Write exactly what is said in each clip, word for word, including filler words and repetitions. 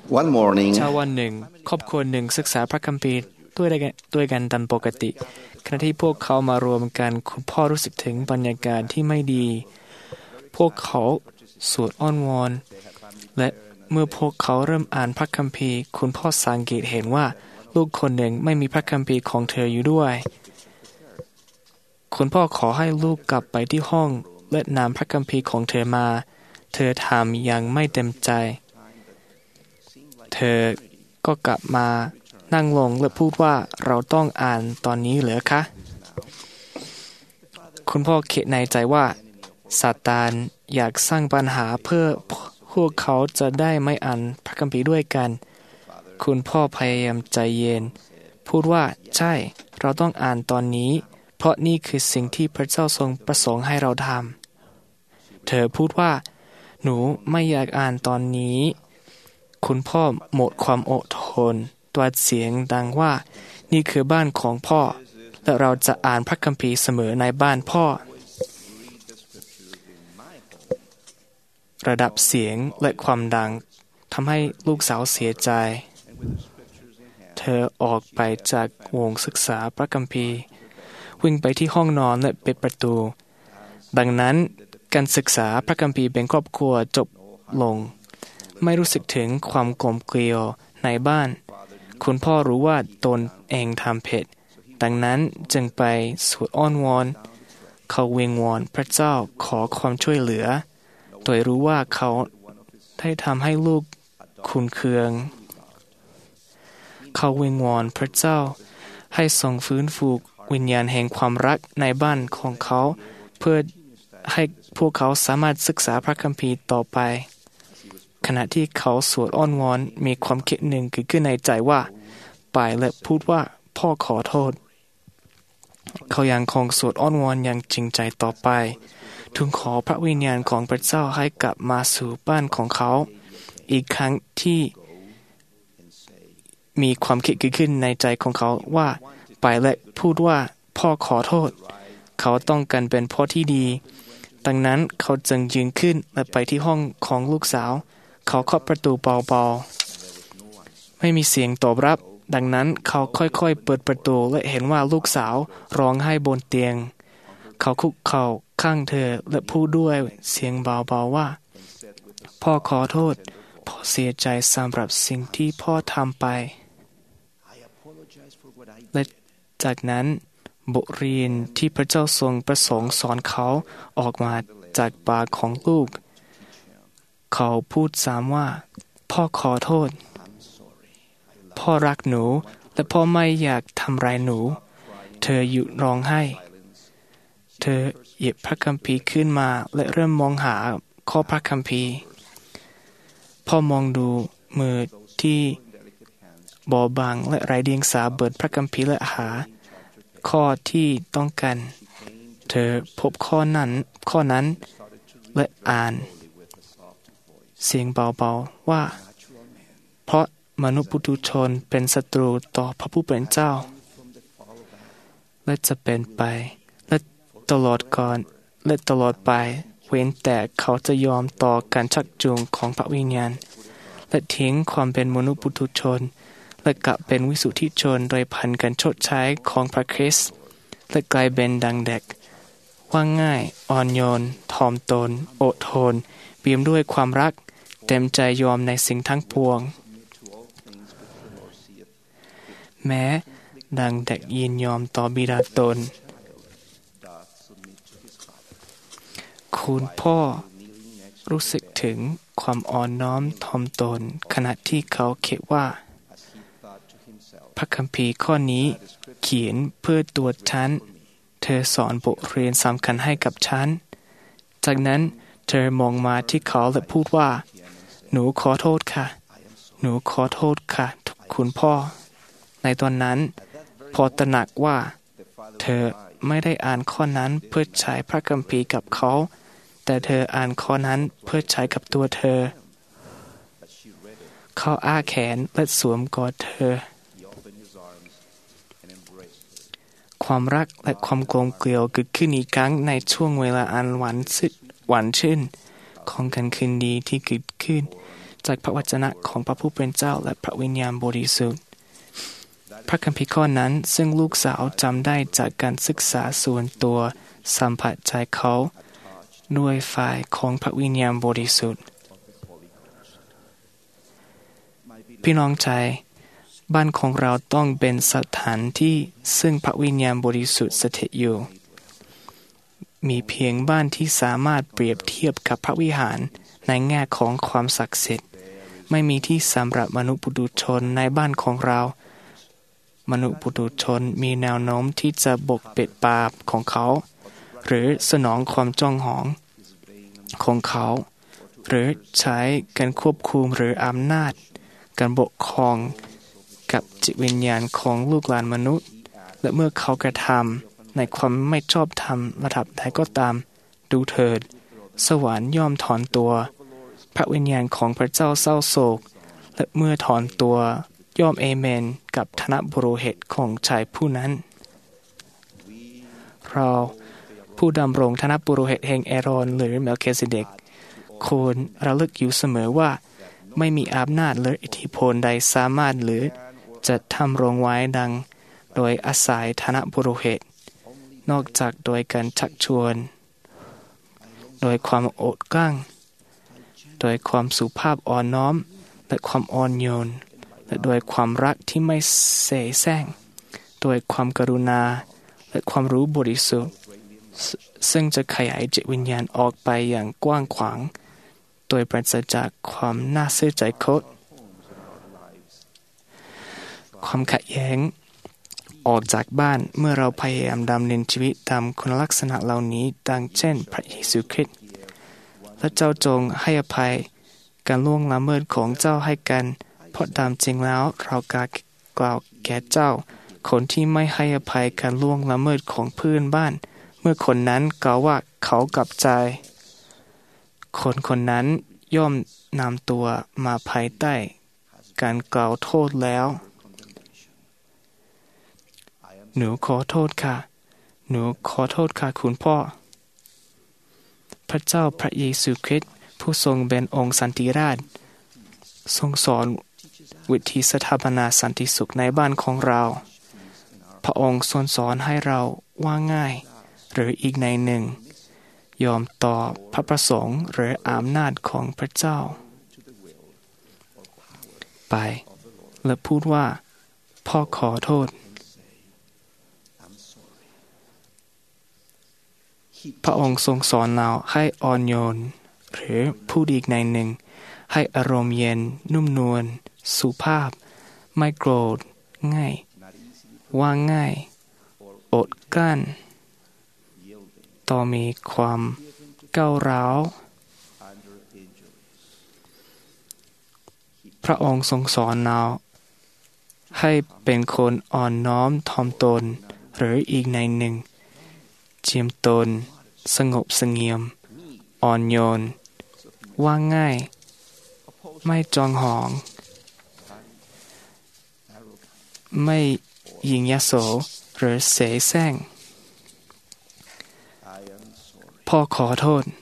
One morning เช้าวันหนึ่งครอบครัวหนึ่งศึกษาพระคัมภีร์ด้วยกันด้วยกันตามปกติขณะที่พวกเขามารวมกันคุณพ่อรู้สึกถึงบรรยากาศที่ไม่ดีพวกเขาสวดอ้อนวอนและเมื่อพวกเขาเริ่มอ่านพระคัมภีร์คุณพ่อสังเกตเห็นว่าลูกคนหนึ่งไม่มีพระคัมภีร์ของเธออยู่ด้วยคุณพ่อขอให้ลูกกลับไปที่ห้องและนำพระคัมภีร์ของเธอมาเธอทำอย่างไม่เต็มใจเธอก็กลับมานั่งลงและพูดว่าเราต้องอ่านตอนนี้เหรอคะคุณพ่อคิดในใจว่าซาตานอยากสร้างปัญหาเพื่อพวกเขาจะได้ไม่อ่านพระคัมภีร์ด้วยกันคุณพ่อพยายามใจเย็นพูดว่าใช่เราต้องอ่านตอนนี้เพราะนี่คือสิ่งที่พระเจ้าทรงประสงค์ให้เราทำเธอพูดว่าหนูไม่อยากอ่านตอนนี้คุณพ่อหมดความอดทนตัวเสียงดังว่านี่คือบ้านของพ่อและเราจะอ่านพระคัมภีร์เสมอในบ้านพ่อระดับเสียงและความดังทำให้ลูกสาวเสียใจเธอออกไปจากวงศึกษาพระคัมภีร์วิ่งไปที่ห้องนอนและปิดประตูดังนั้นการศึกษาพระคัมภีร์เป็นครอบครัวจบลงไม่รู้สึกถึงความกลมเกลียวในบ้านคุณพ่อรู้ว่าตนเองทำผิดดังนั้นจึงไปสวดอ้อนวอนเขาวิงวอนพระเจ้าขอความช่วยเหลือโดยรู้ว่าเขาได้ทำให้ลูกขุ่นเคืองเขาวิงวอนพระเจ้าให้ทรงฟื้นฟูวิญญาณแห่งความรักในบ้านของเขาเพื่อให้พวกเขาสามารถศึกษาพระคัมภีร์ต่อไปขณะที่เขาสวดอ้อนวอนมีความคิดหนึ่งเกิดขึ้นในใจว่าไปและพูดว่าพ่อขอโทษเขายังคงสวดอ้อนวอนอย่างจริงใจต่อไปทูลขอพระวิญญาณของพระเจ้าให้กลับมาสู่บ้านของเขาอีกครั้งที่มีความคิดเกิดขึ้นในใจของเขาว่าไปและพูดว่าพ่อขอโทษเขาต้องการเป็นพ่อที่ดีดังนั้นเขาจึงยืนขึ้นและไปที่ห้องของลูกสาวเขาเคาะประตูเบาๆไม่มีเสียงตอบรับดังนั้นเขาค่อยๆเปิดประตูและเห็นว่าลูกสาวร้องไห้บนเตียงเขาคุกเข่าข้างเธอและพูดด้วยเสียงเบาๆว่าพ่อขอโทษพ่อเสียใจสำหรับสิ่งที่พ่อทำไปและจากนั้นบทเรียนที่พระเจ้าทรงประสงค์สอนเขาออกมาจากปากของลูกเขาพูดซ้ำว่าพ่อขอโทษพ่อรักหนูและพ่อไม่อยากทำร้ายหนูเธอหยุดร้องไห้เธอหยิบพระคัมภีร์ขึ้นมาและเริ่มมองหาข้อพระคัมภีร์พ่อมองดูมือที่บอบบางและไร้เดียงสาเปิดพระคัมภีร์และหาข้อที่ต้องการเธอพบข้อนั้นข้อนั้นและอ่านเสียงเบาๆว่าเพราะมนุษย์ปุถุชนเป็นศัตรูต่อพระผู้เป็นเจ้าและจะเป็นไปและตลอดก่อนและตลอดไปเว้นแต่เขาจะยอมต่อการชักจูงของพระวิญญาณและทิ้งความเป็นมนุษย์ปุถุชนและกลับเป็นวิสุทธิชนโดยผ่านการชดใช้ของพระคริสต์และกลายเป็นดังเด็กว่าง่ายอ่อนโยนถ่อมตนอดทนเปี่ยมด้วยความรักเต็มใจยอมในสิ่งทั้งปวงแม้ดังเด็กยินยอมต่อบิดาตนคุณพ่อรู้สึกถึงความอ่อนน้อมถ่อมตนขณะที่เขาคิดว่าพระคัมภีร์ข้อนี้เขียนเพื่อตัวฉันเธอสอนบทเรียนสำคัญให้กับฉันจากนั้นเธอมองมาที่เขาและพูดว่าหนูขอโทษค่ะหนูขอโทษค่ะคุณพ่อในตอนนั้นพอตระหนักว่าเธอไม่ได้อ่านข้อนั้นเพื่อใช้พระคัมภีร์กับเขาแต่เธออ่านข้อนั้นเพื่อใช้กับตัวเธอเขาอ้าแขนและสวมกอดเธอความรักและความกลมเกลียวเกิดขึ้นอีกครั้งในช่วงเวลาอันหวานชื่นหวานชื่นของการคืนดีที่เกิดขึ้นจากพระวจนะของพระผู้เป็นเจ้าและพระวิญญาณบริสุทธิ์พระคัมภีร์ข้อนั้นซึ่งลูกสาวจำได้จากการศึกษาส่วนตัวสัมผัสใจเขาด้วยฝ่ายของพระวิญญาณบริสุทธิ์พี่น้องใจบ้านของเราต้องเป็นสถานที่ซึ่งพระวิญญาณบริสุทธิ์สถิตอยู่มีเพียงบ้านที่สามารถเปรียบเทียบกับพระวิหารในแง่ของความศักดิ์สิทธิ์ไม่มีที่สำหรับมนุษย์ปุถุชนในบ้านของเรามนุษย์ปุถุชนมีแนวโน้มที่จะบกปิดบาปของเขาหรือสนองความจ้องหองของเขาหรือใช้การควบคุมหรืออำนาจการปกครองกับจิตวิญญาณของลูกหลานมนุษย์และเมื่อเขากระทำในความไม่ชอบธรรมระดับใดก็ตามดูเถิดสวรรค์ย่อมถอนตัวพระวิญญาณของพระเจ้าเศร้าโศกและเมื่อถอนตัวย่อมเอเมนกับธนบุโรหิตของชายผู้นั้นเราผู้ดำรงธนบุโรหิตแห่งแอรอนหรือเมลคิเซเดกควรระลึกอยู่เสมอว่าไม่มีอำนาจหรืออิทธิพลใดสามารถหรือจะทำรงไว้ดังโดยอาศัยธนบุโรหิตนอกจากโดยการชักชวนโดยความอดกลั้นโดยความสุภาพอ่อนน้อมและความอ่อนโยนและโดยความรักที่ไม่เสแสร้งโดยความกรุณาและความรู้บริสุทธิ์ซึ่งจะขยายจิตวิญญาณออกไปอย่างกว้างขวางโดยปราศจากความน่าเชื่อใจคดความขัดแย้งออกจากบ้านเมื่อเราพยายามดำเนินชีวิตตามคุณลักษณะเหล่านี้ดังเช่นพระเยซูคริสต์และเจ้าจงให้อภัยการล่วงละเมิดของเจ้าให้กันเพราะตามจริงแล้วเรากล่าวแก่เจ้าคนที่ไม่ให้อภัยการล่วงละเมิดของเพื่อนบ้านเมื่อคนนั้นกล่าวว่าเขากลับใจคนคนนั้นย่อมนำตัวมาภายใต้การกล่าวโทษแล้วหนูขอโทษค่ะหนูขอโทษค่ะคุณพ่อพระเจ้าพระเยซูคริสต์ผู้ทรงเป็นองค์สันติราชทรงสอนวิธีสถาปนาสันติสุขในบ้านของเราพระองค์ทรงสอนให้เราว่าง่ายหรืออีกในหนึ่งยอมต่อพระประสงค์หรืออำนาจของพระเจ้าไปและพูดว่าพ่อขอโทษพระองค์ทรงสอนเราให้อ่อนโยนหรือพูดอีกในหนึ่งให้อารมณ์เย็นนุ่มนวลสุภาพไม่โกรธง่ายว่าง่ายอดกลั้นต่อมีความก้าวร้าวพระองค์ทรงสอนเราให้เป็นคนอ่อนน้อมถ่อมตนหรืออีกในหนึ่งเจียมตนสงบเสงี่ยมอ่อนโยนว่าง่ายไม่จองหองไม่ยิงยโสหรือเสแสร้งพ่อขอโทษ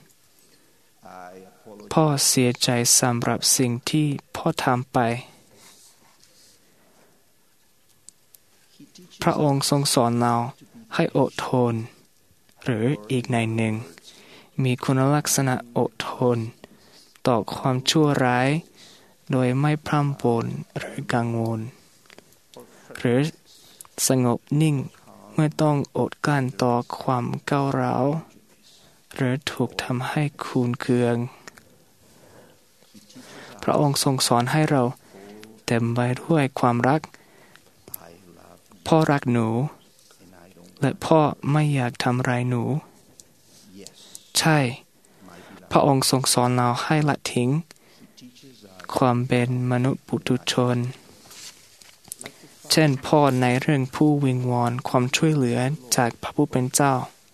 พ่อเสียใจสำหรับสิ่งที่พ่อทำไปพระองค์ทรงสอนเราให้อดทนหรืออีกในหนึ่งมีคุณลักษณะอดทนต่อความชั่วร้ายโดยไม่พร่ำบ่นหรือกังวลหรือสงบนิ่งเมื่อต้องอดกลั้นต่อความก้าวร้าวหรือถูกทำให้คูนเคืองพระองค์ทรงสอนให้เราเต็มไปด้วยความรักพ่อรักหนูและพ่อไม่อยากทำร้ายหนูใช่พระองค์ทรงสอนเราให้ละทิ้งความเป็นมนุษย์ปุถุชนเช่นพ่อในเรื่องผู้วิงวอนความช่วยเหลือจากพระผู้เป็นเจ้า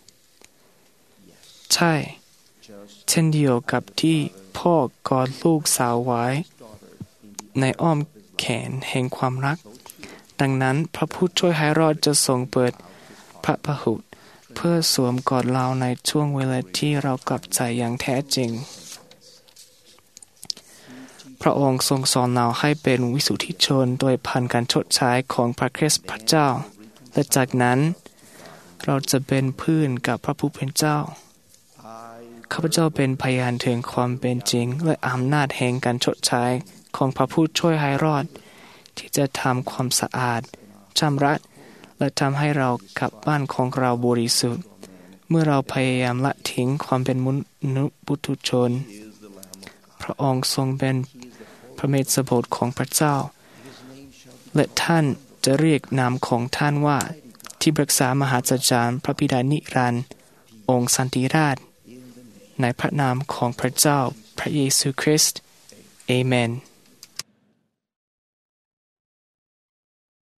ใช่เช่นเดียวกับที่พ่อกอดลูกสาวไว้ในอ้อมแขนแห่งความรักดังนั้นพระผู้ช่วยให้รอดจะทรงเปิดพระพหุเพื่อสวมกอดเราในช่วงเวลาที่เรากลับใจอย่างแท้จริงพพระองค์ทรงสอนเราให้เป็นวิสุทธิชนโดยผ่านการชดใช้ของพระคริสต์พระเจ้าและจากนั้นเราจะเป็นเพื่อนกับพระผู้เป็นเจ้าข้าพเจ้าเป็นพยานถึงความเป็นจริงและอำนาจแห่งการชดใช้ของพระผู้ช่วยให้รอดที่จะทำความสะอาดชำระและทำให้เรากลับบ้านของเราบริสุทธิ์เมื่อเราพยายามละทิ้งความเป็นมนุษย์ปุถุชนพระองค์ทรงเป็นพระเมสสบุตรของพระเจ้าและท่านจะเรียกนามของท่านว่าที่ปรึกษามหาจารย์พระบิดานิรันดร์องค์สันติราชในพระนามของพระเจ้าพระเยซูคริสต์เอเมน